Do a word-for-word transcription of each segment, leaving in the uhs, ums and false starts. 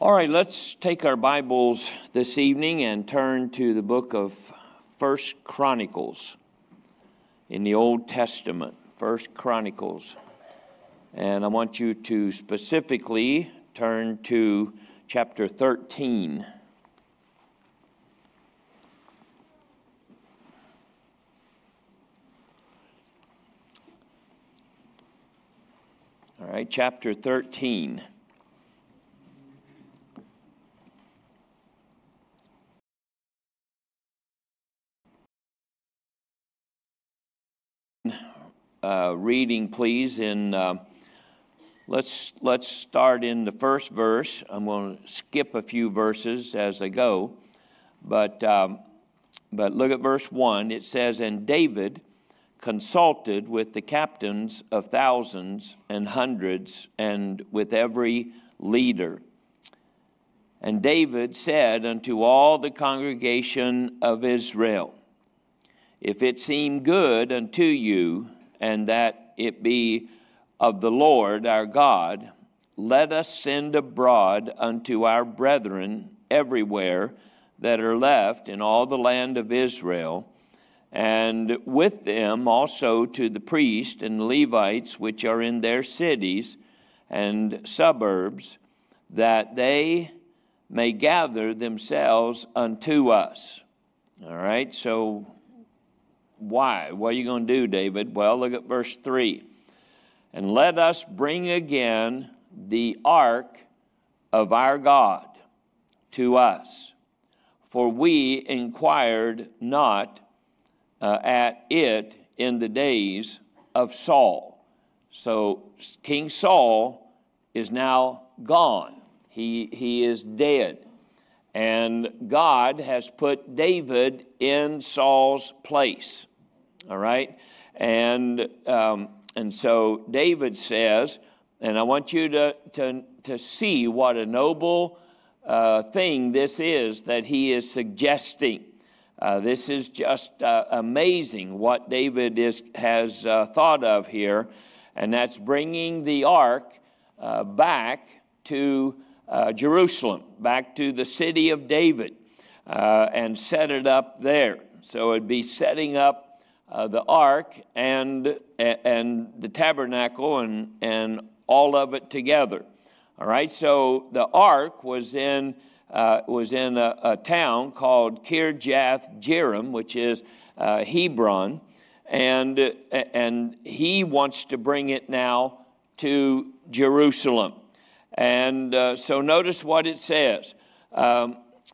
All right, let's take our Bibles this evening and turn to the book of First Chronicles in the Old Testament. First Chronicles. And I want you to specifically turn to chapter thirteen. All right, chapter thirteen. Uh, reading, please. In uh, let's let's start in the first verse. I'm going to skip a few verses as I go, but um, but look at verse one. It says, "And David consulted with the captains of thousands and hundreds, and with every leader. And David said unto all the congregation of Israel, If it seem good unto you, and that it be of the Lord our God, let us send abroad unto our brethren everywhere that are left in all the land of Israel, and with them also to the priests and Levites which are in their cities and suburbs, that they may gather themselves unto us." All right, so why? What are you going to do, David? Well, look at verse three. "And let us bring again the ark of our God to us, for we inquired not uh, at it in the days of Saul." So King Saul is now gone. He, he is dead. And God has put David in Saul's place. All right? And um, and so David says, and I want you to, to, to see what a noble uh, thing this is that he is suggesting. Uh, this is just uh, amazing what David is, has uh, thought of here, and that's bringing the ark uh, back to uh, Jerusalem, back to the city of David, uh, and set it up there. So it'd be setting up Uh, the ark and and the tabernacle and and all of it together. All right. So the ark was in uh, was in a, a town called Kirjath Jearim, which is uh, Hebron, and and he wants to bring it now to Jerusalem. And uh, so notice what it says. Um,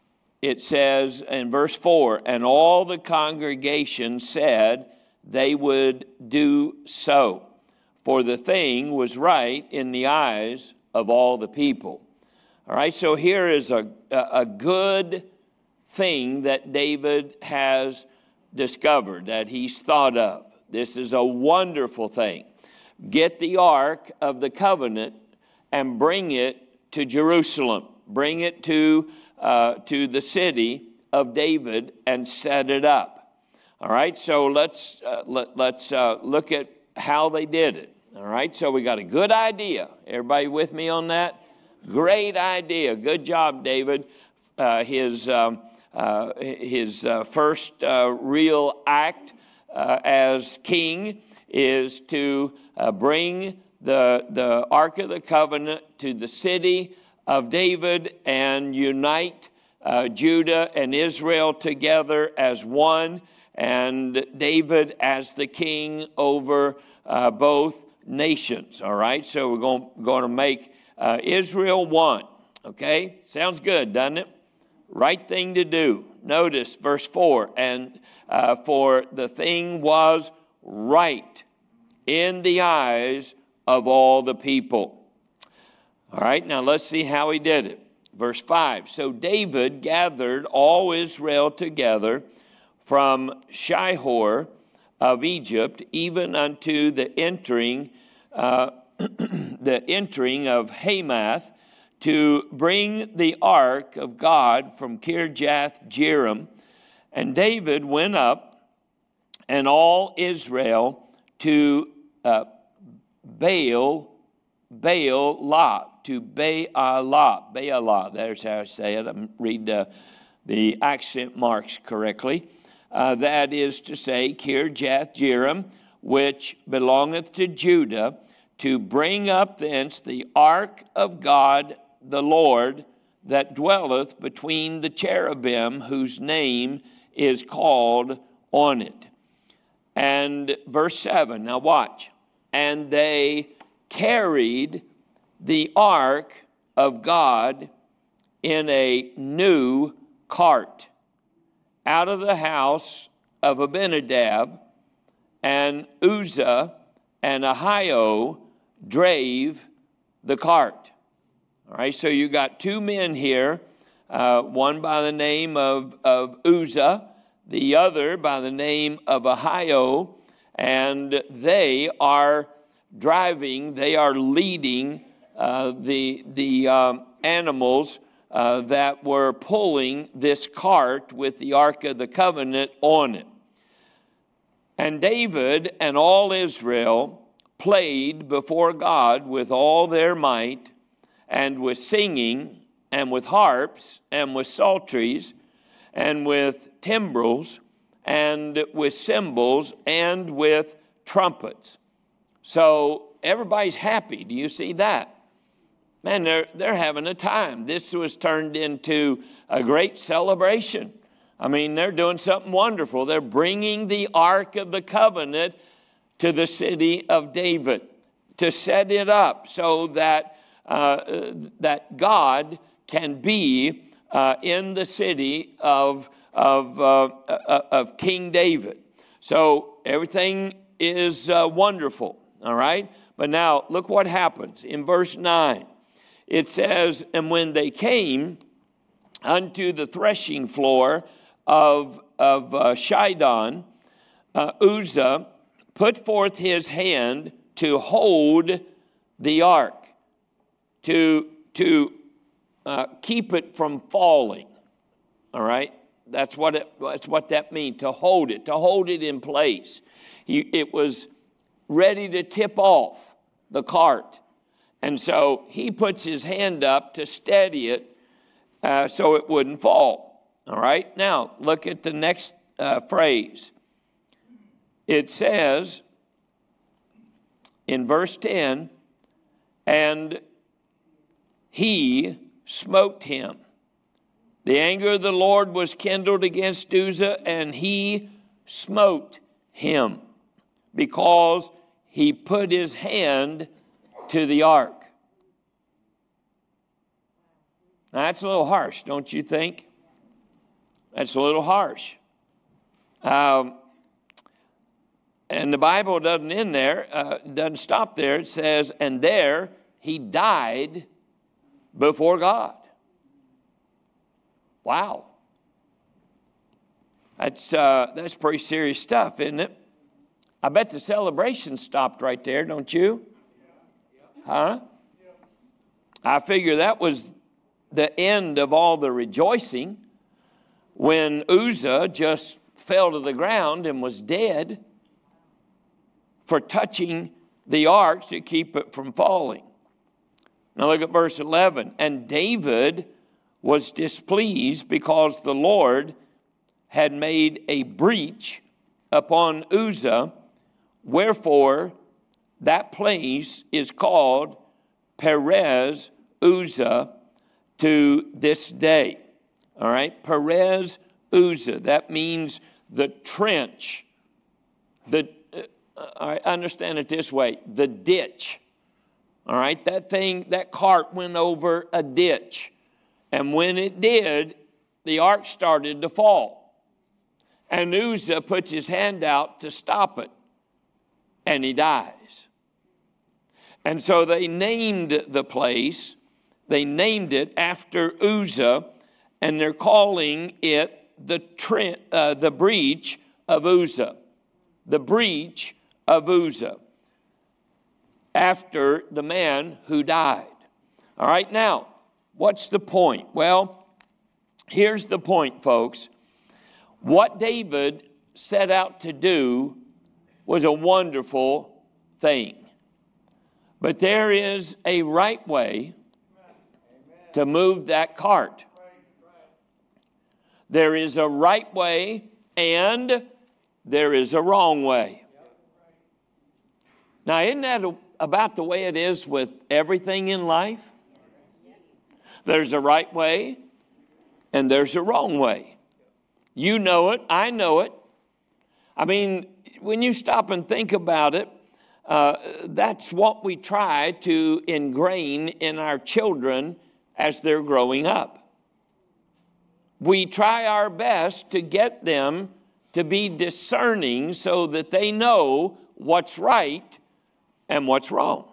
It says in verse four, "And all the congregation said they would do so, for the thing was right in the eyes of all the people." All right, so here is a, a good thing that David has discovered, that he's thought of. This is a wonderful thing. Get the Ark of the Covenant and bring it to Jerusalem. Bring it to Uh, to the city of David and set it up. All right, so let's uh, let, let's uh, look at how they did it. All right, so we got a good idea. Everybody with me on that? Great idea. Good job, David. Uh, his um, uh, his uh, first uh, real act uh, as king is to uh, bring the the Ark of the Covenant to the city of David and unite uh, Judah and Israel together as one, and David as the king over uh, both nations. All right, so we're going, going to make uh, Israel one. Okay, sounds good, doesn't it? Right thing to do. Notice verse four, "And uh, for the thing was right in the eyes of all the people." All right, now let's see how he did it. Verse five, "So David gathered all Israel together from Shihor of Egypt, even unto the entering, uh, the entering of Hamath, to bring the ark of God from Kirjath Jearim. And David went up, and all Israel, to uh, Baal, Baal Lot, to Baalah. Baalah, there's how I say it. I'm read the, the accent marks correctly. Uh, that is to say, Kirjath Jearim, which belongeth to Judah, to bring up thence the ark of God the Lord, that dwelleth between the cherubim, whose name is called on it. And verse seven, now watch. And they carried the ark of God in a new cart out of the house of Abinadab, and Uzzah and Ahio drave the cart. All right, so you got two men here, uh, one by the name of, of Uzzah, the other by the name of Ahio, and they are driving, they are leading uh, the, the um, animals uh, that were pulling this cart with the Ark of the Covenant on it. And David and all Israel played before God with all their might, and with singing, and with harps, and with psalteries, and with timbrels, and with cymbals, and with trumpets. So everybody's happy. Do you see that? Man, they're, they're having a time. This was turned into a great celebration. I mean, they're doing something wonderful. They're bringing the Ark of the Covenant to the city of David to set it up so that, uh, that God can be uh, in the city of, of, uh, of King David. So everything is uh, wonderful, all right? But now look what happens in verse nine. It says, and when they came unto the threshing floor of, of uh, Shidon, uh, Uzzah put forth his hand to hold the ark, to, to uh, keep it from falling. All right? That's what, it, that's what that means, to hold it, to hold it in place. He, it was ready to tip off the cart. And so he puts his hand up to steady it uh, so it wouldn't fall. All right? Now, look at the next uh, phrase. It says in verse ten, and he smote him. The anger of the Lord was kindled against Uzzah, and he smote him because he put his hand to the ark. Now, that's a little harsh, don't you think? That's a little harsh. Um, and the Bible doesn't end there, uh, doesn't stop there. It says, and there he died before God. Wow. That's, uh, that's pretty serious stuff, isn't it? I bet the celebration stopped right there, don't you? Huh? I figure that was the end of all the rejoicing when Uzzah just fell to the ground and was dead for touching the ark to keep it from falling. Now look at verse eleven. And David was displeased because the Lord had made a breach upon Uzzah, wherefore that place is called Perez Uzzah to this day. All right, Perez Uzzah. That means the trench. The uh, I understand it this way: the ditch. All right, that thing, that cart went over a ditch, and when it did, the ark started to fall, and Uzzah puts his hand out to stop it, and he dies. And so they named the place, they named it after Uzzah, and they're calling it the, tre- uh, the breach of Uzzah. The breach of Uzzah, after the man who died. All right, now, what's the point? Well, here's the point, folks. What David set out to do was a wonderful thing. But there is a right way to move that cart. There is a right way and there is a wrong way. Now, isn't that about the way it is with everything in life? There's a right way and there's a wrong way. You know it, I know it. I mean, when you stop and think about it, uh, that's what we try to ingrain in our children as they're growing up. We try our best to get them to be discerning so that they know what's right and what's wrong.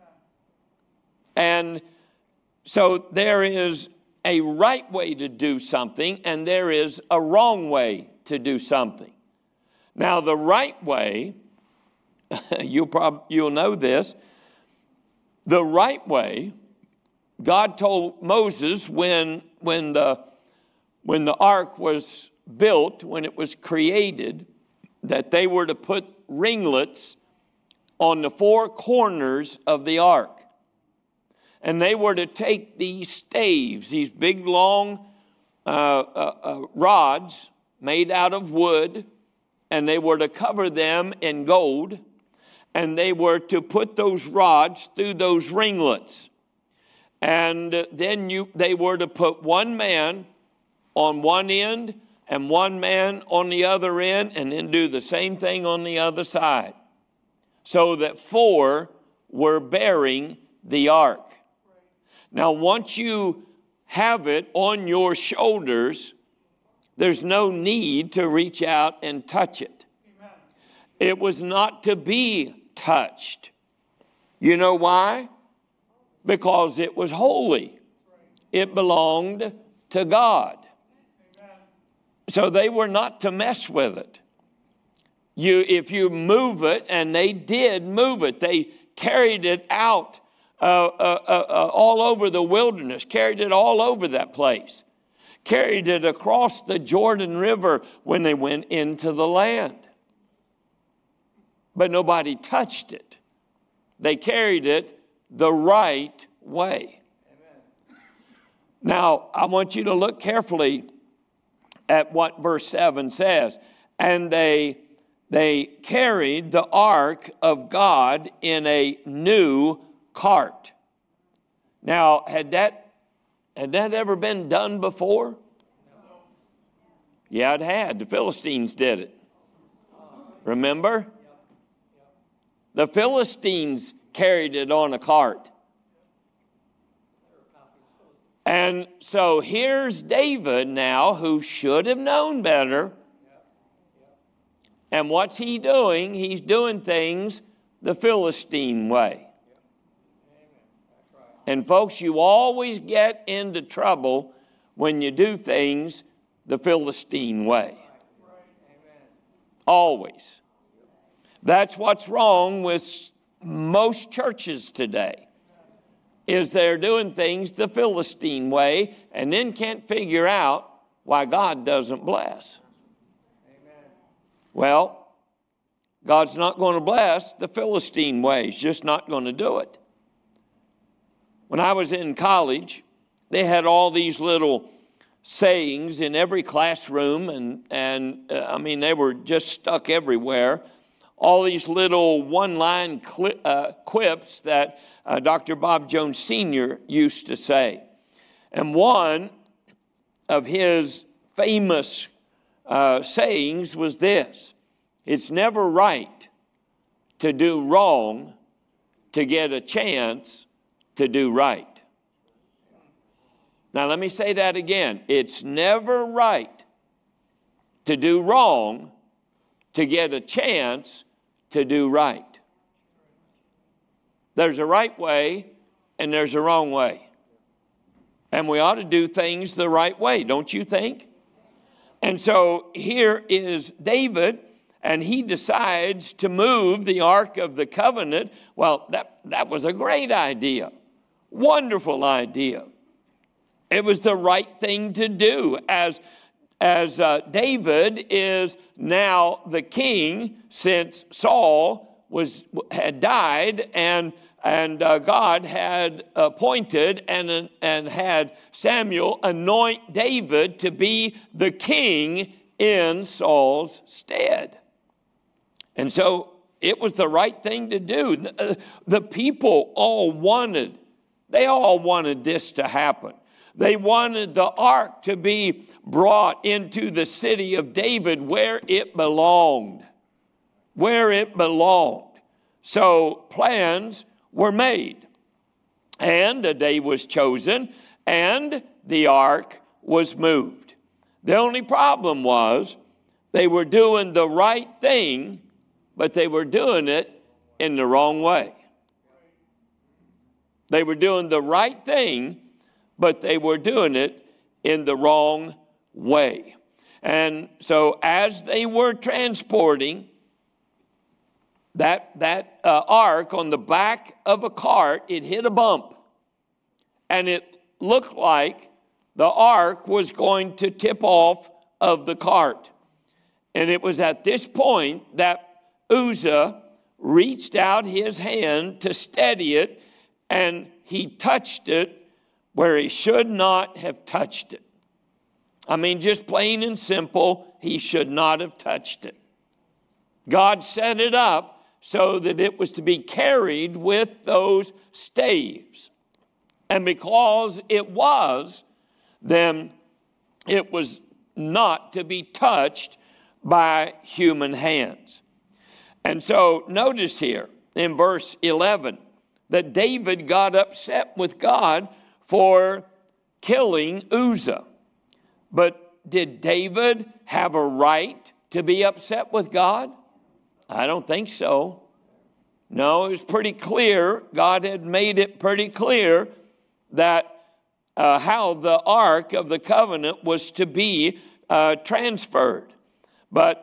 And so there is a right way to do something and there is a wrong way to do something. Now, the right way, you'll prob- you'll know this, the right way, God told Moses when, when, the, when the ark was built, when it was created, that they were to put ringlets on the four corners of the ark. And they were to take these staves, these big long uh, uh, uh, rods made out of wood, and they were to cover them in gold, and they were to put those rods through those ringlets. And then you, they were to put one man on one end and one man on the other end, and then do the same thing on the other side, so that four were bearing the ark. Now, once you have it on your shoulders, there's no need to reach out and touch it. Amen. It was not to be touched. You know why? Because it was holy. It belonged to God. Amen. So they were not to mess with it. You, if you move it, and they did move it, they carried it out uh, uh, uh, uh, all over the wilderness, carried it all over that place. Carried it across the Jordan River when they went into the land. But nobody touched it. They carried it the right way. Amen. Now, I want you to look carefully at what verse seven says. And they, they carried the ark of God in a new cart. Now, had that Had that ever been done before? Yeah, it had. The Philistines did it. Remember? The Philistines carried it on a cart. And so here's David now, who should have known better. And what's he doing? He's doing things the Philistine way. And folks, you always get into trouble when you do things the Philistine way. Always. That's what's wrong with most churches today, is they're doing things the Philistine way and then can't figure out why God doesn't bless. Well, God's not going to bless the Philistine way. He's just not going to do it. When I was in college, they had all these little sayings in every classroom, and, and uh, I mean, they were just stuck everywhere. All these little one-line cli- uh, quips that uh, Doctor Bob Jones Senior used to say. And one of his famous uh, sayings was this: it's never right to do wrong to get a chance to do right. Now, let me say that again. It's never right to do wrong to get a chance to do right. There's a right way and there's a wrong way. And we ought to do things the right way, don't you think? And so here is David, and he decides to move the Ark of the Covenant. Well, that, that was a great idea. Wonderful idea. It was the right thing to do, as, as uh, David is now the king, since Saul was, had died, and and uh, God had appointed and, and had Samuel anoint David to be the king in Saul's stead. And so it was the right thing to do. The people all wanted, they all wanted this to happen. They wanted the ark to be brought into the city of David where it belonged, where it belonged. So plans were made, and a day was chosen, and the ark was moved. The only problem was they were doing the right thing, but they were doing it in the wrong way. They were doing the right thing, but they were doing it in the wrong way. And so as they were transporting that, that uh, ark on the back of a cart, it hit a bump. And it looked like the ark was going to tip off of the cart. And it was at this point that Uzzah reached out his hand to steady it, and he touched it where he should not have touched it. I mean, just plain and simple, he should not have touched it. God set it up so that it was to be carried with those staves. And because it was, then it was not to be touched by human hands. And so notice here in verse eleven that David got upset with God for killing Uzzah. But did David have a right to be upset with God? I don't think so. No, it was pretty clear. God had made it pretty clear that uh, how the Ark of the Covenant was to be uh, transferred. But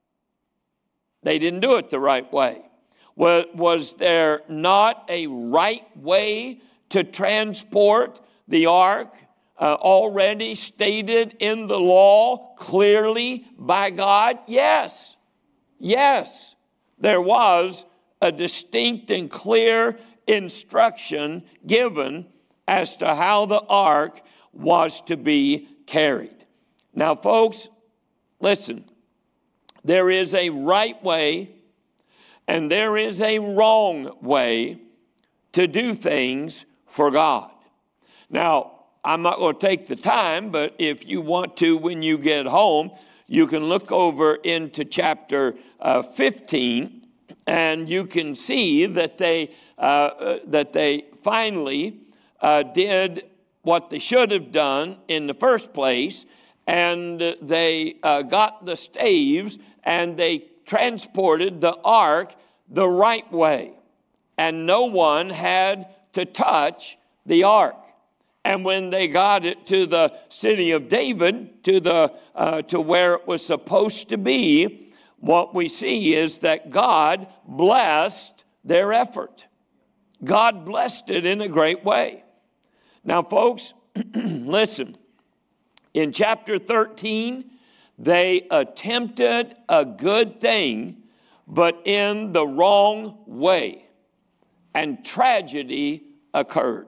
they didn't do it the right way. Was, was there not a right way to transport the ark uh, already stated in the law clearly by God? Yes. Yes. There was a distinct and clear instruction given as to how the ark was to be carried. Now, folks, listen. There is a right way and there is a wrong way to do things for God. Now, I'm not going to take the time, but if you want to, when you get home, you can look over into chapter uh, fifteen, and you can see that they uh, that they finally uh, did what they should have done in the first place, and they uh, got the staves and they transported the ark the right way, and no one had to touch the ark. And when they got it to the city of David, to the uh, to where it was supposed to be, what we see is that God blessed their effort. God blessed it in a great way. Now, folks, listen. In chapter thirteen, they attempted a good thing, but in the wrong way, and tragedy occurred.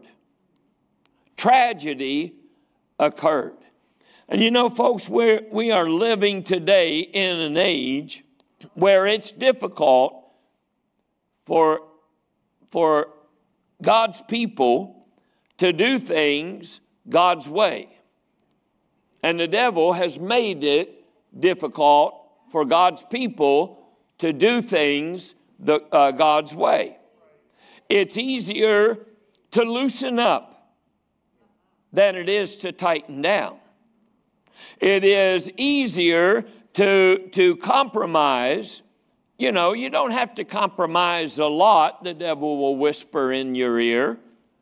Tragedy occurred. And you know, folks, we're, we are living today in an age where it's difficult for, for God's people to do things God's way. And the devil has made it difficult for God's people to do things the, uh, God's way. It's easier to loosen up than it is to tighten down. It is easier to, to compromise. You know, you don't have to compromise a lot. The devil will whisper in your ear.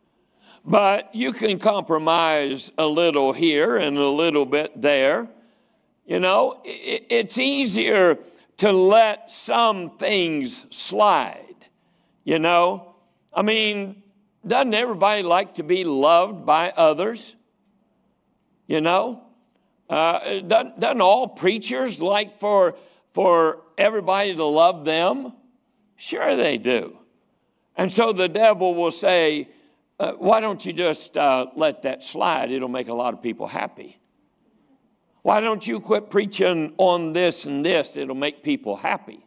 But you can compromise a little here and a little bit there. You know, it, it's easier to let some things slide. You know, I mean, doesn't everybody like to be loved by others? You know, uh, doesn't, doesn't all preachers like for, for everybody to love them? Sure they do. And so the devil will say, uh, why don't you just uh, let that slide? It'll make a lot of people happy. Why don't you quit preaching on this and this? It'll make people happy.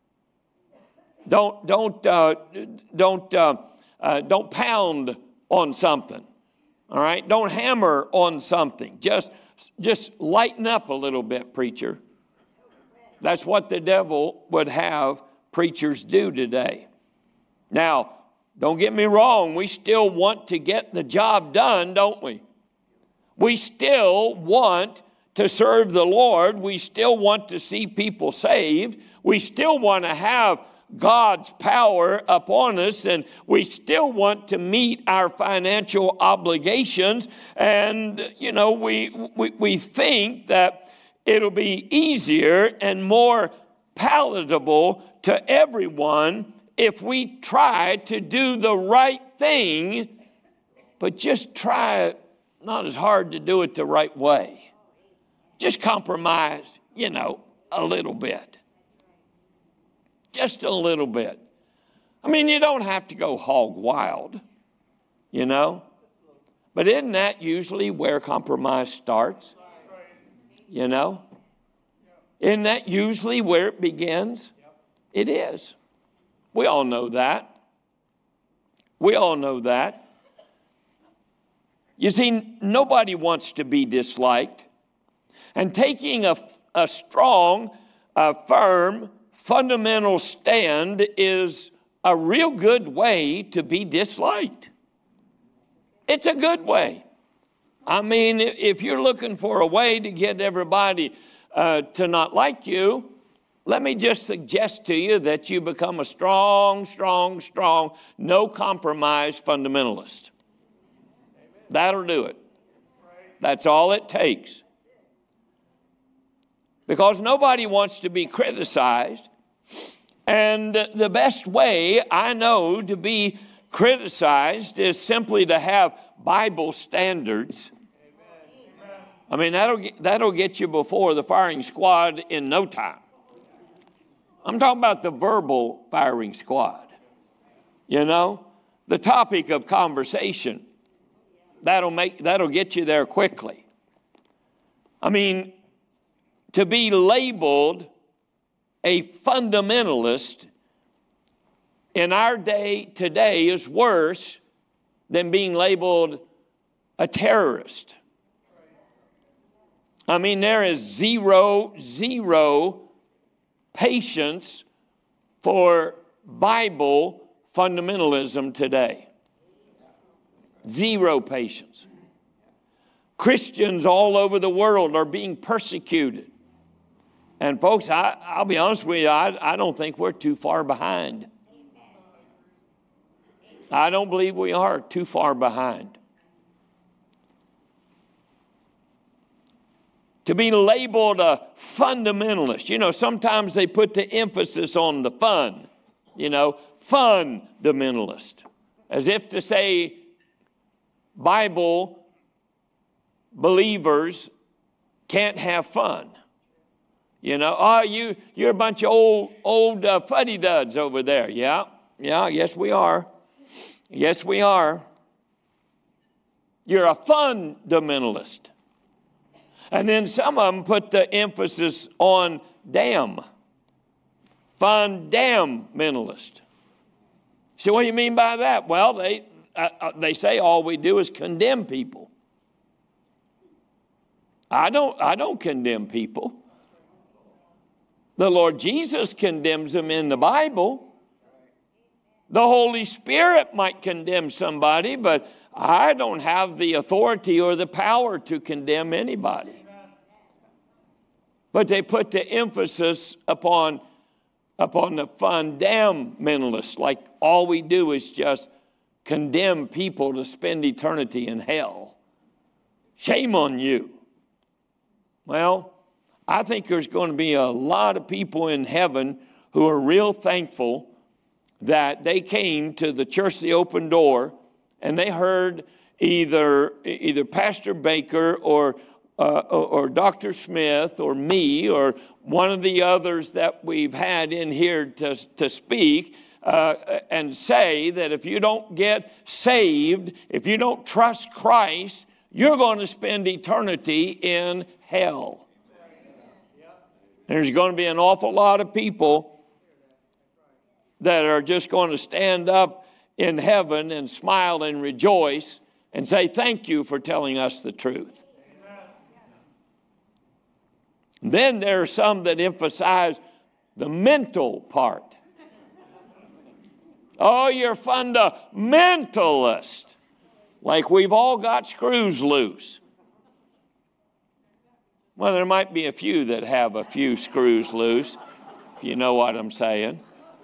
Don't, don't, uh, don't, uh, uh, don't pound on something. All right? Don't hammer on something. Just, just lighten up a little bit, preacher. That's what the devil would have preachers do today. Now, don't get me wrong. We still want to get the job done, don't we? We still want to serve the Lord. We still want to see people saved. We still want to have God's power upon us, and we still want to meet our financial obligations. And, you know, we, we, we think that it'll be easier and more palatable to everyone if we try to do the right thing, but just try not as hard to do it the right way. Just compromise, you know, a little bit. Just a little bit. I mean, you don't have to go hog wild, you know. But isn't that usually where compromise starts? You know? Isn't that usually where it begins? It is. We all know that. We all know that. You see, nobody wants to be disliked. And taking a, a strong, a firm, fundamental stand is a real good way to be disliked. It's a good way. I mean, if you're looking for a way to get everybody uh, to not like you, let me just suggest to you that you become a strong, strong, strong, no compromise fundamentalist. That'll do it. That's all it takes. Because nobody wants to be criticized. And the best way I know to be criticized is simply to have Bible standards. I mean, that'll get, that'll get you before the firing squad in no time. I'm talking about the verbal firing squad. You know, the topic of conversation. That'll make, that'll get you there quickly. I mean, to be labeled a fundamentalist in our day today is worse than being labeled a terrorist. I mean, there is zero, zero patience for Bible fundamentalism today. Zero patience. Christians all over the world are being persecuted. And folks, I, I'll be honest with you, I, I don't think we're too far behind. I don't believe we are too far behind. To be labeled a fundamentalist. You know, sometimes they put the emphasis on the fun. You know, fundamentalist. As if to say Bible believers can't have fun. You know, oh, you, you're a bunch of old, old uh, fuddy-duds over there. Yeah, yeah, yes we are. Yes we are. You're a fundamentalist. And then some of them put the emphasis on damn. Fundamentalist. So what do you mean by that? Well, they, uh, they say all we do is condemn people. I don't, I don't condemn people. The Lord Jesus condemns them in the Bible. The Holy Spirit might condemn somebody, but I don't have the authority or the power to condemn anybody. But they put the emphasis upon, upon the fundamentalist, like all we do is just condemn people to spend eternity in hell. Shame on you. Well, I think there's going to be a lot of people in heaven who are real thankful that they came to the Church of the Open Door and they heard either, either Pastor Baker or, uh, or, or Doctor Smith or me or one of the others that we've had in here to, to speak uh, and say that if you don't get saved, if you don't trust Christ, you're going to spend eternity in hell. There's going to be an awful lot of people that are just going to stand up in heaven and smile and rejoice and say, thank you for telling us the truth. Then there are some that emphasize the mental part. Oh, you're fundamentalist. Like we've all got screws loose. Well, there might be a few that have a few screws loose, if you know what I'm saying.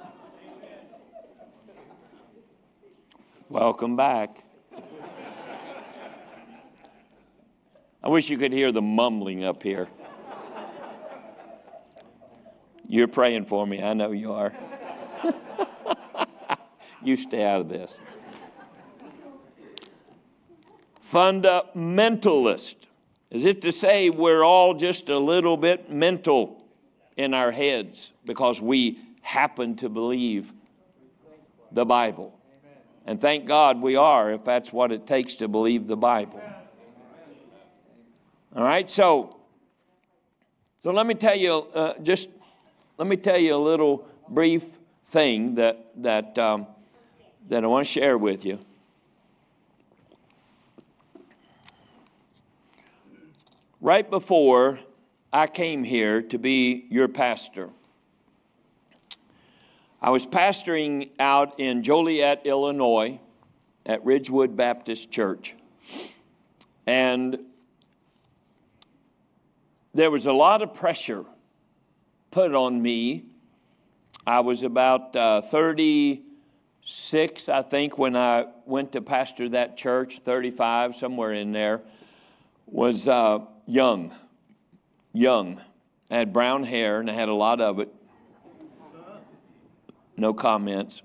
Welcome back. I wish you could hear the mumbling up here. You're praying for me. I know you are. You stay out of this. Fundamentalist, as if to say we're all just a little bit mental in our heads because we happen to believe the Bible. And thank God we are, if that's what it takes to believe the Bible. All right, so, so let me tell you, uh, just let me tell you a little brief thing that that um, that I want to share with you. Right before I came here to be your pastor, I was pastoring out in Joliet, Illinois, at Ridgewood Baptist Church. And there was a lot of pressure put on me. I was about uh, thirty-six, I think, when I went to pastor that church, thirty-five, somewhere in there. Was uh, young, young. I had brown hair, and I had a lot of it. No comments.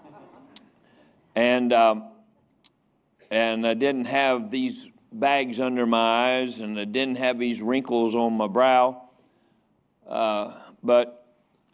And um, and I didn't have these bags under my eyes, and I didn't have these wrinkles on my brow. Uh, but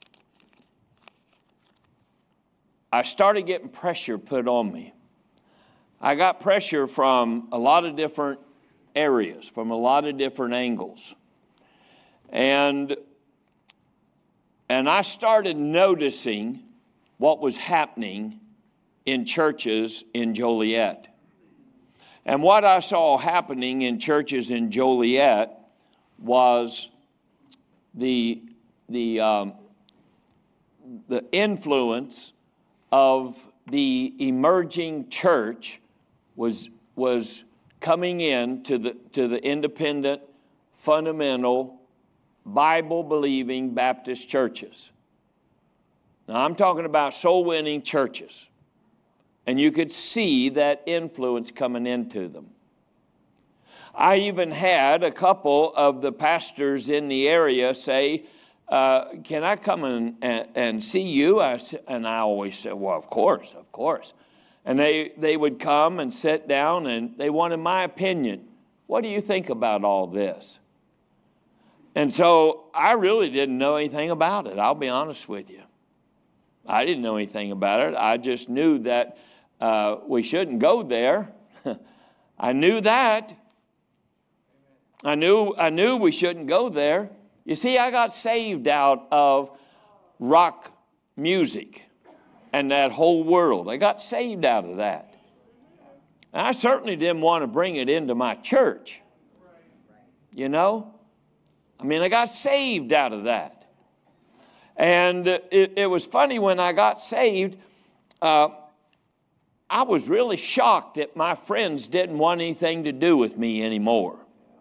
I started getting pressure put on me. I got pressure from a lot of different areas, from a lot of different angles. And, and I started noticing what was happening in churches in Joliet. And what I saw happening in churches in Joliet was the, the, um, the influence of the emerging church was, was coming in to the, to the independent, fundamental, Bible-believing Baptist churches. Now, I'm talking about soul-winning churches. And you could see that influence coming into them. I even had a couple of the pastors in the area say, uh, can I come and, and, and see you? I, and I always said, well, of course, of course. And they, they would come and sit down, and they wanted my opinion. What do you think about all this? And so I really didn't know anything about it. I'll be honest with you. I didn't know anything about it. I just knew that uh, we shouldn't go there. I knew that. I knew, I knew we shouldn't go there. You see, I got saved out of rock music and that whole world. I got saved out of that. And I certainly didn't want to bring it into my church. You know? I mean, I got saved out of that. And it, it was funny when I got saved, uh, I was really shocked that my friends didn't want anything to do with me anymore.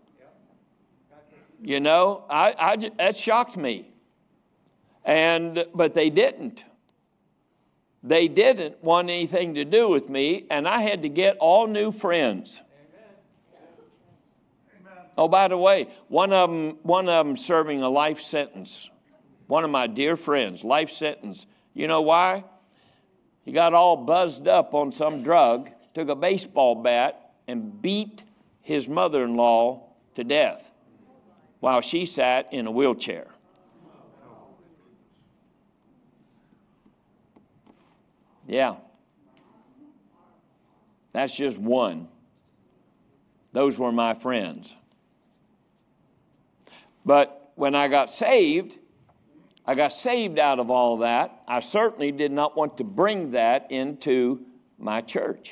You know, I, I, that shocked me. And, but they didn't. They didn't want anything to do with me, and I had to get all new friends. Amen. Oh, by the way, one of them, one of them serving a life sentence. One of my dear friends, life sentence. You know why? He got all buzzed up on some drug, took a baseball bat, and beat his mother-in-law to death while she sat in a wheelchair. Yeah. That's just one. Those were my friends. But when I got saved, I got saved out of all that. I certainly did not want to bring that into my church.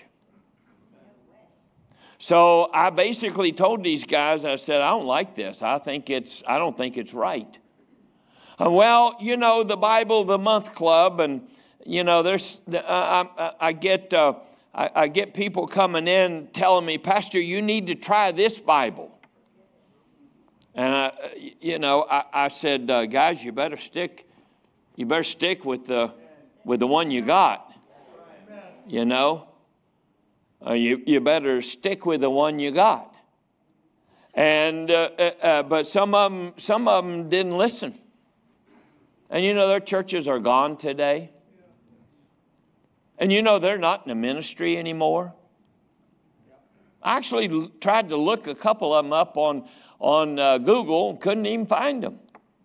So I basically told these guys, I said, I don't like this. I think it's, I don't think it's right. Uh, well, you know, the Bible, the Month Club, and, you know, there's, uh, I, I get, uh, I, I get people coming in telling me, Pastor, you need to try this Bible. And, I, you know, I, I said, uh, guys, you better stick, you better stick with the, with the one you got, you know. Uh, you, you better stick with the one you got. And, uh, uh, but some of them, some of them didn't listen. And you know, their churches are gone today. And you know, they're not in the ministry anymore. I actually l- tried to look a couple of them up on, on uh, Google and couldn't even find them.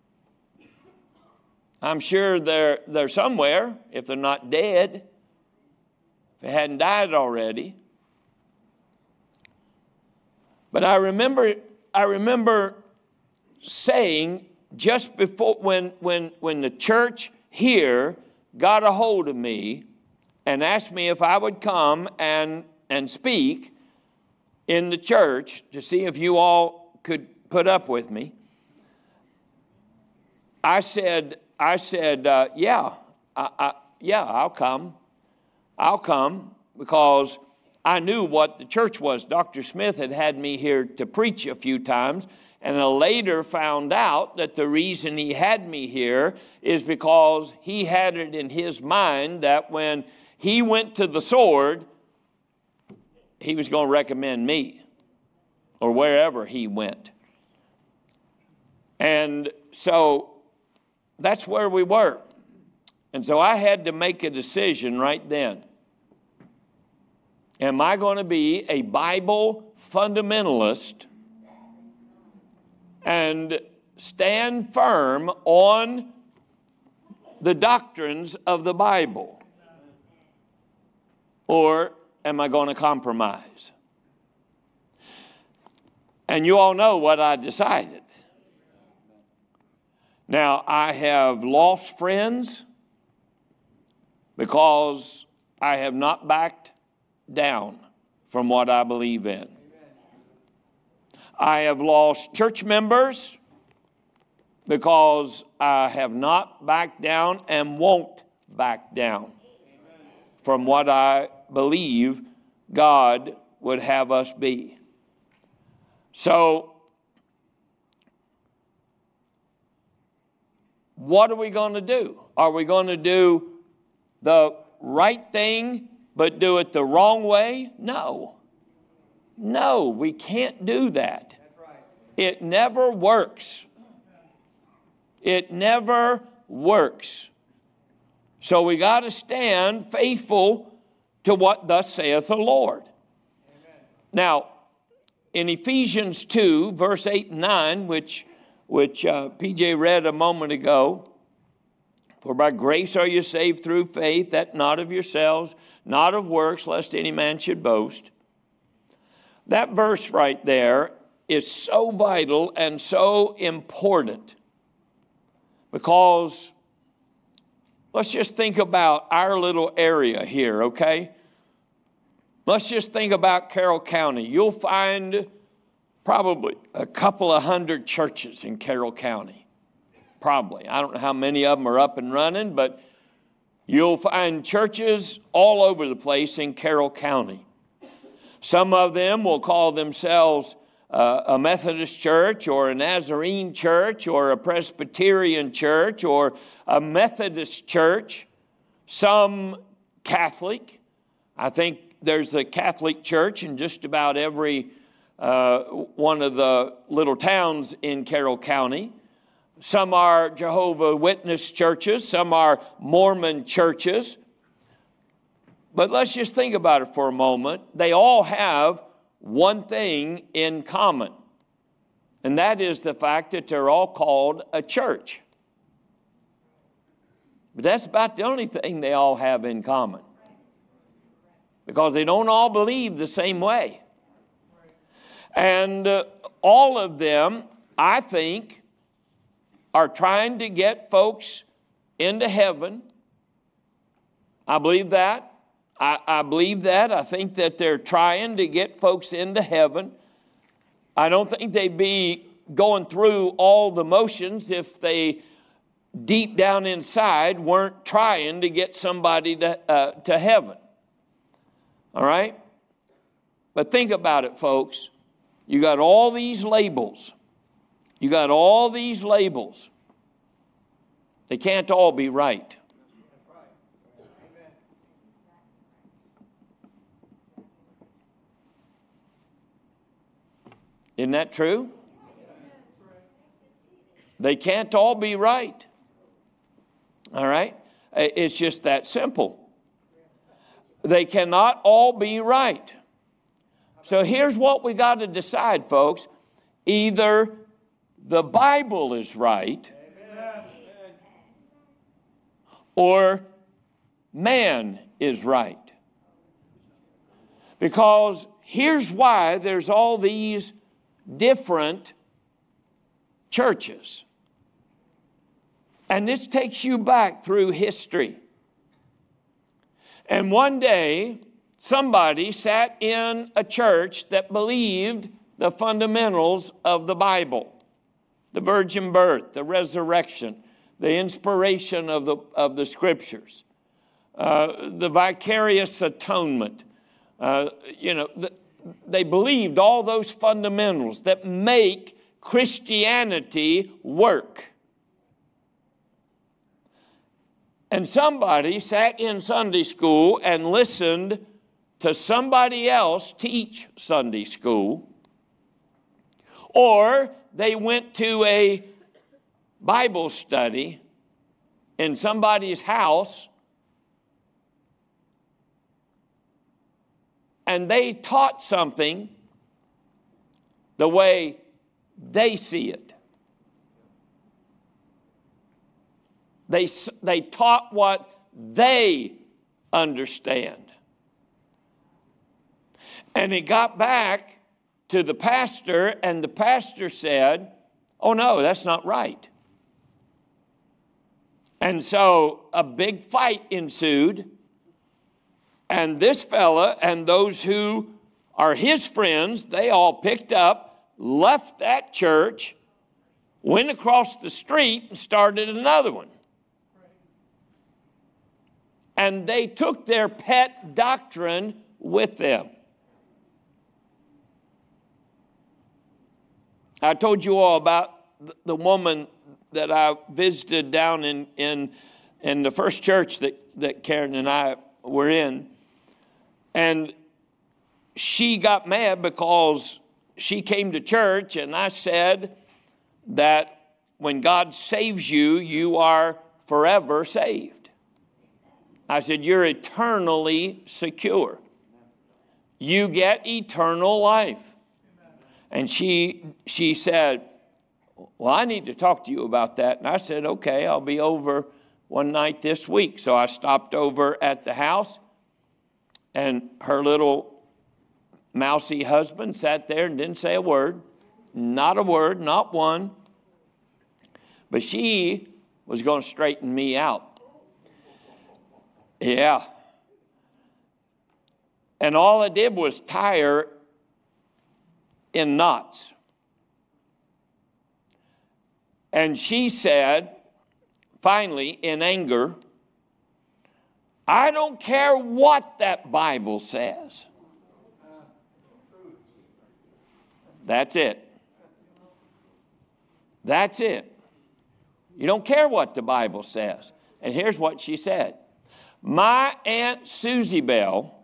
I'm sure they're, they're somewhere, if they're not dead, if they hadn't died already. But I remember, I remember saying just before, when, when, when the church here got a hold of me and asked me if I would come and, and speak in the church to see if you all could put up with me, I said, I said, uh, yeah, I, I, yeah, I'll come. I'll come because I knew what the church was. Doctor Smith had had me here to preach a few times, and I later found out that the reason he had me here is because he had it in his mind that when he went to the sword, he was going to recommend me or wherever he went. And so that's where we were. And so I had to make a decision right then. Am I going to be a Bible fundamentalist and stand firm on the doctrines of the Bible? Or am I going to compromise? And you all know what I decided. Now, I have lost friends because I have not backed down from what I believe in. I have lost church members because I have not backed down and won't back down from what I believe God would have us be. So, what are we going to do? Are we going to do the right thing but do it the wrong way? No. No, we can't do that. It never works. It never works. So we got to stand faithful to what thus saith the Lord. Amen. Now, in Ephesians two, verse eight and nine, which, which uh, P J read a moment ago, for by grace are you saved through faith, that not of yourselves, not of works, lest any man should boast. That verse right there is so vital and so important because let's just think about our little area here, okay? Let's just think about Carroll County. You'll find probably a couple of hundred churches in Carroll County. Probably. I don't know how many of them are up and running, but you'll find churches all over the place in Carroll County. Some of them will call themselves uh, a Methodist church or a Nazarene church or a Presbyterian church or a Methodist church. Some Catholic. I think there's a Catholic church in just about every uh, one of the little towns in Carroll County. Some are Jehovah's Witness churches. Some are Mormon churches. But let's just think about it for a moment. They all have one thing in common, and that is the fact that they're all called a church. But that's about the only thing they all have in common. because they don't all believe the same way. And uh, all of them, I think, are trying to get folks into heaven. I believe that. I, I believe that. I think that they're trying to get folks into heaven. I don't think they'd be going through all the motions if they deep down inside weren't trying to get somebody to, uh, to heaven. All right? But think about it, folks. You got all these labels. You got all these labels. They can't all be right. Isn't that true? They can't all be right. All right? It's just that simple. They cannot all be right. So here's what we got to decide, folks. Either the Bible is right, or man is right. Because here's why there's all these different churches. And this takes you back through history. And one day, somebody sat in a church that believed the fundamentals of the Bible. The virgin birth, the resurrection, the inspiration of the, of the scriptures, uh, the vicarious atonement. Uh, you know, the, they believed all those fundamentals that make Christianity work. And somebody sat in Sunday school and listened to somebody else teach Sunday school, or they went to a Bible study in somebody's house and they taught something the way they see it. They, they taught what they understand. And it got back to the pastor, and the pastor said, oh no, that's not right. And so a big fight ensued, and this fella and those who are his friends, they all picked up, left that church, went across the street and started another one. And they took their pet doctrine with them. I told you all about the woman that I visited down in, in, in the first church that, that Karen and I were in. And she got mad because she came to church and I said that when God saves you, you are forever saved. I said, you're eternally secure. You get eternal life. And she, she said, well, I need to talk to you about that. And I said, okay, I'll be over one night this week. So I stopped over at the house, and her little mousy husband sat there and didn't say a word. Not a word, not one. But she was going to straighten me out. Yeah. And all I did was tie her in knots. And she said, finally, in anger, I don't care what that Bible says. That's it. That's it. You don't care what the Bible says. And here's what she said. My Aunt Susie Bell,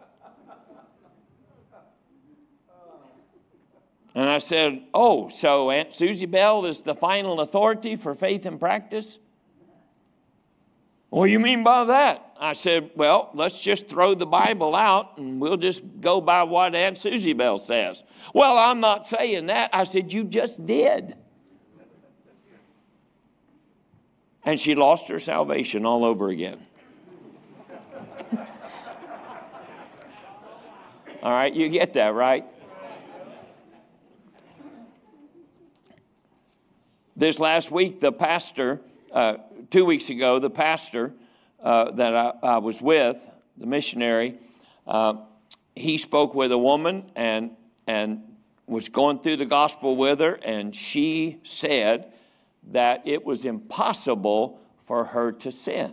and I said, oh, so Aunt Susie Bell is the final authority for faith and practice? What do you mean by that? I said, well, let's just throw the Bible out and we'll just go by what Aunt Susie Bell says. Well, I'm not saying that. I said, you just did. And she lost her salvation all over again. All right, you get that, right? This last week, the pastor, uh, two weeks ago, the pastor uh, that I, I was with, the missionary, uh, he spoke with a woman and and was going through the gospel with her, and she said that it was impossible for her to sin.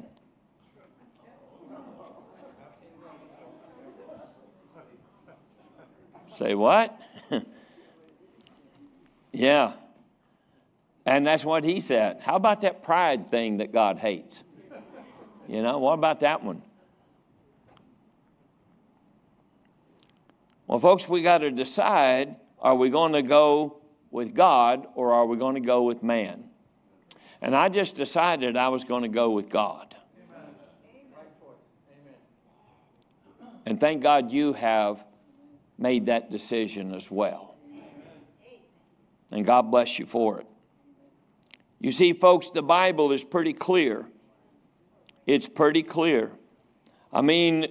Say what? Yeah. And that's what he said. How about that pride thing that God hates? You know, what about that one? Well, folks, we got to decide, are we going to go with God or are we going to go with man? And I just decided I was going to go with God. And thank God you have made that decision as well. And God bless you for it. You see, folks, the Bible is pretty clear. It's pretty clear. I mean,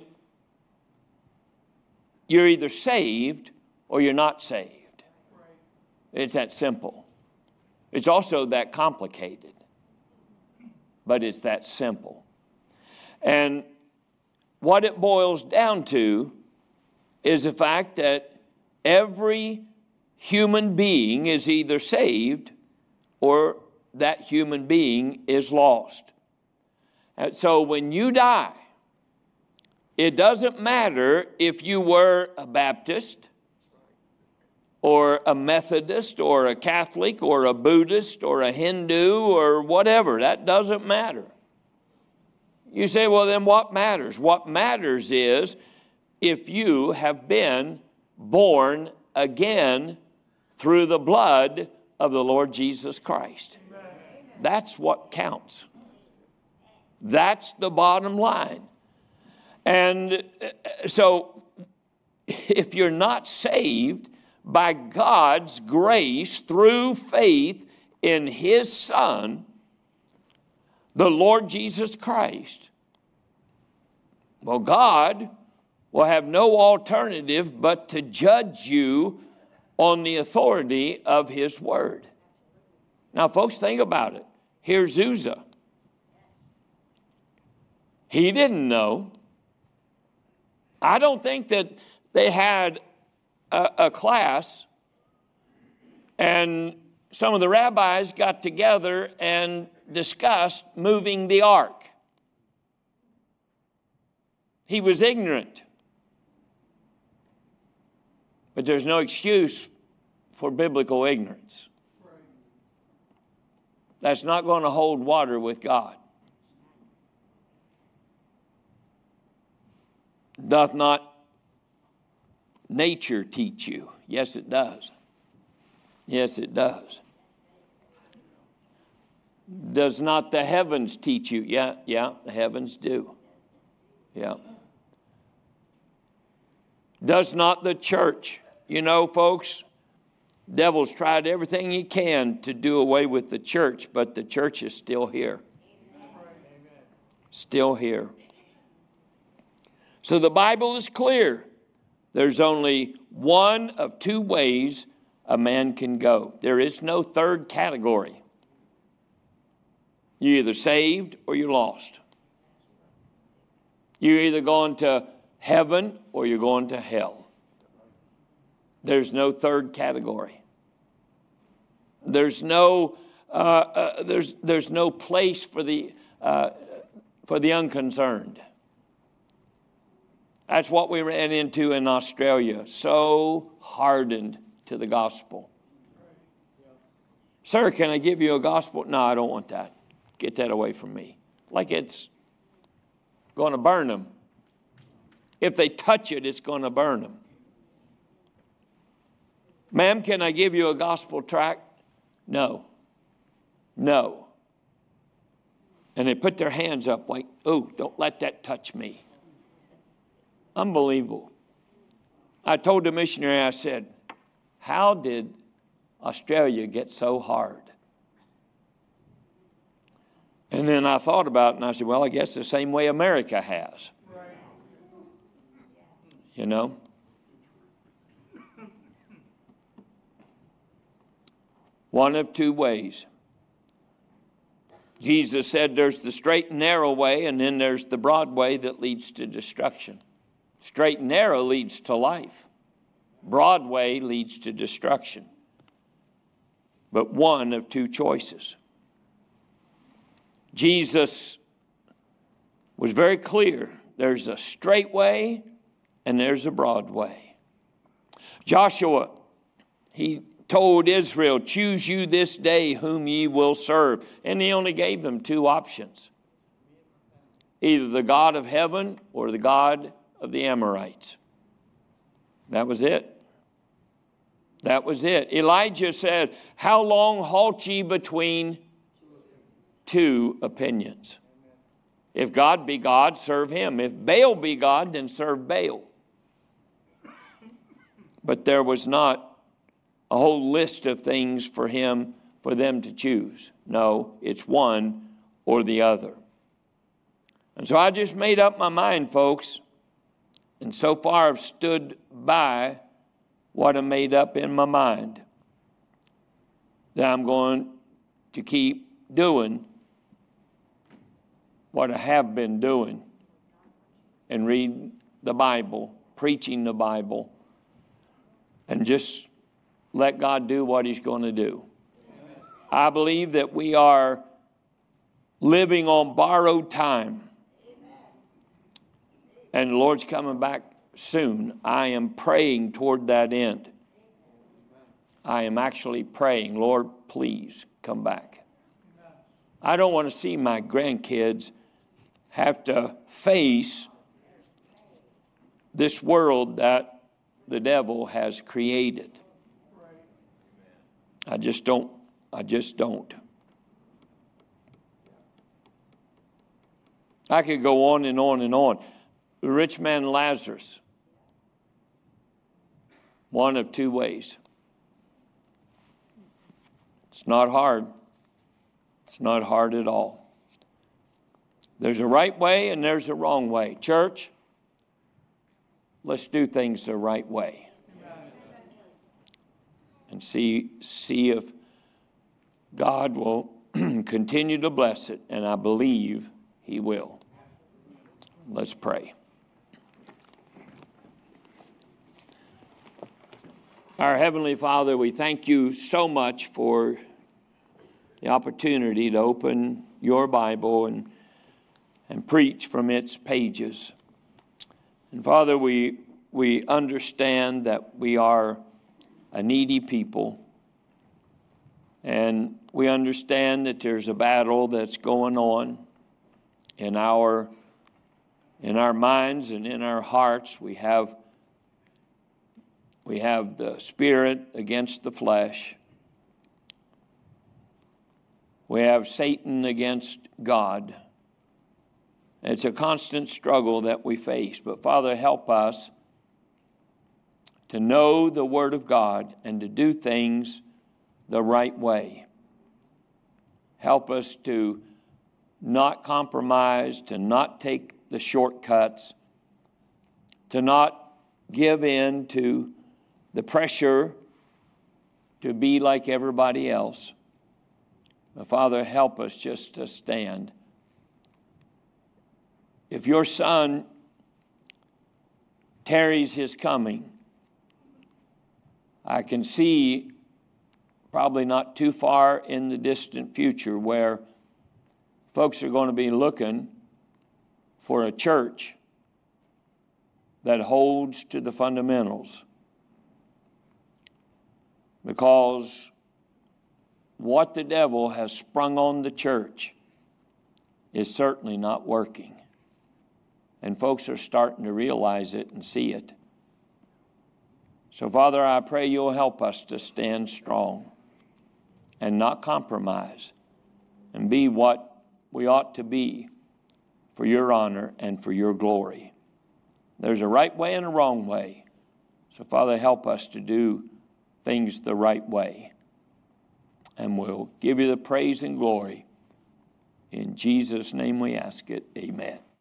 you're either saved or you're not saved. It's that simple. It's also that complicated. But it's that simple. And what it boils down to is the fact that every human being is either saved or that human being is lost. And so when you die, it doesn't matter if you were a Baptist or a Methodist or a Catholic or a Buddhist or a Hindu or whatever. That doesn't matter. You say, well, then what matters? What matters is if you have been born again through the blood of the Lord Jesus Christ. That's what counts. That's the bottom line. And so if you're not saved by God's grace through faith in His Son, the Lord Jesus Christ, well, God will have no alternative but to judge you on the authority of His Word. Now, folks, think about it. Here's Uzzah. He didn't know. I don't think that they had a, a class and some of the rabbis got together and discussed moving the ark. He was ignorant. But there's no excuse for biblical ignorance. That's not going to hold water with God. Doth not nature teach you? Yes, it does. Yes, it does. Does not the heavens teach you? Yeah, yeah, the heavens do. Yeah. Does not the church? You know, folks, devil's tried everything he can to do away with the church, but the church is still here. Still here. So the Bible is clear. There's only one of two ways a man can go. There is no third category. You're either saved or you're lost. You're either going to heaven or you're going to hell. There's no third category. There's no uh, uh, there's there's no place for the uh, for the unconcerned. That's what we ran into in Australia. So hardened to the gospel. Sir, can I give you a gospel? No, I don't want that. Get that away from me. Like it's going to burn them. If they touch it, it's going to burn them. Ma'am, can I give you a gospel tract? No. No. And they put their hands up like, oh, don't let that touch me. Unbelievable. I told the missionary, I said, how did Australia get so hard? And then I thought about it and I said, well, I guess the same way America has. You know? One of two ways. Jesus said there's the straight and narrow way, and then there's the broad way that leads to destruction. Straight and narrow leads to life. Broad way leads to destruction. But one of two choices. Jesus was very clear. There's a straight way and there's a broad way. Joshua, he told Israel, choose you this day whom ye will serve. And he only gave them two options. Either the God of heaven or the God of the Amorites. That was it. That was it. Elijah said, how long halt ye between two opinions? If God be God, serve him. If Baal be God, then serve Baal. But there was not a whole list of things for him, for them to choose. No, it's one or the other. And so I just made up my mind, folks. And so far I've stood by what I made up in my mind, that I'm going to keep doing what I have been doing and read the Bible, preaching the Bible, and just let God do what he's going to do. Amen. I believe that we are living on borrowed time. Amen. And the Lord's coming back soon. I am praying toward that end. I am actually praying, Lord, please come back. I don't want to see my grandkids have to face this world that the devil has created. I just don't, I just don't. I could go on and on and on. The rich man Lazarus. One of two ways. It's not hard. It's not hard at all. There's a right way and there's a wrong way. Church, let's do things the right way. Amen. And see, see if God will continue to bless it, and I believe he will. Let's pray. Our Heavenly Father, we thank you so much for the opportunity to open your Bible and, and preach from its pages. And Father, we, we understand that we are a needy people. And we understand that there's a battle that's going on in our, in our minds and in our hearts. We have We have the spirit against the flesh. We have Satan against God. It's a constant struggle that we face. But Father, help us to know the Word of God and to do things the right way. Help us to not compromise, to not take the shortcuts, to not give in to the pressure to be like everybody else. But Father, help us just to stand. If your Son tarries his coming, I can see probably not too far in the distant future where folks are going to be looking for a church that holds to the fundamentals. Because what the devil has sprung on the church is certainly not working. And folks are starting to realize it and see it. So, Father, I pray you'll help us to stand strong and not compromise and be what we ought to be for your honor and for your glory. There's a right way and a wrong way. So, Father, help us to do things the right way. And we'll give you the praise and glory. In Jesus' name we ask it. Amen.